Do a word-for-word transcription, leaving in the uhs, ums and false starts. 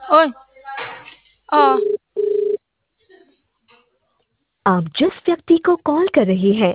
Uy, oo. आप जिस व्यक्ति को कॉल कर रहे हैं